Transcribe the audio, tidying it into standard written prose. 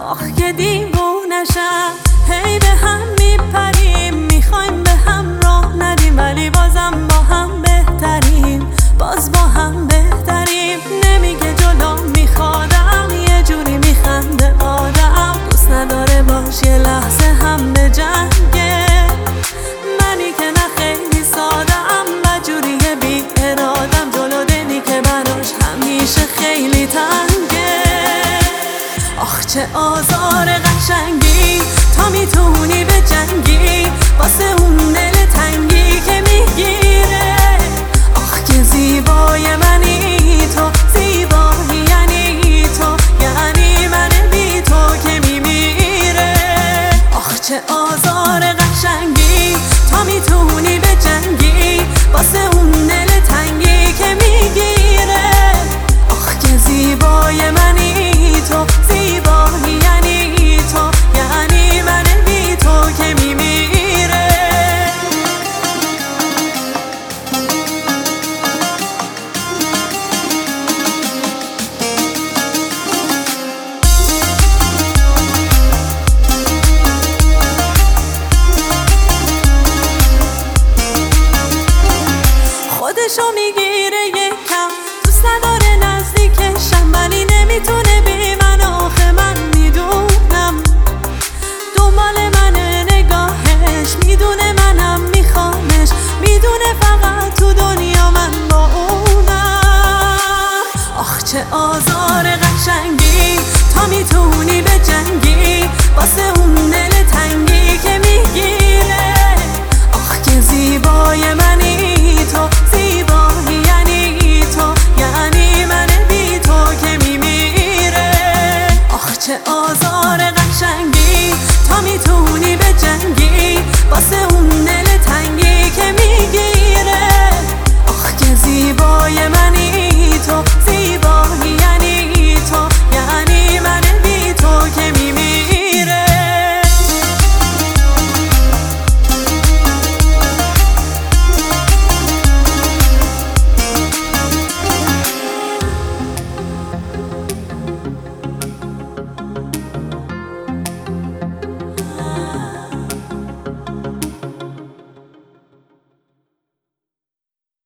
آخ که دیوونشم، هی به هم میپریم، میخوایم به هم راه ندیم، ولی بازم با هم بهتریم، باز با هم بهتریم. نمیگه جلو میخوادم، یه جوری میخنده آدم، دوست نداره باش یه لحظه هم به جنگه. منی که نه خیلی سادم، بدجوری بی ارادم، جلو دلی که براش همیشه خیلی تنگه. آخ چه آزار قشنگی، تا میتونی به جنگی واسه اون دل تنگی که میگیره. آخ که زیبای منی تو، زیبایی یعنی تو، یعنی من بی تو که میمیره. آخ چه آزار قشنگی، تا میتونی به جنگی واسه اون دل تنگی که میگیره. آخ که زیبای منی تو،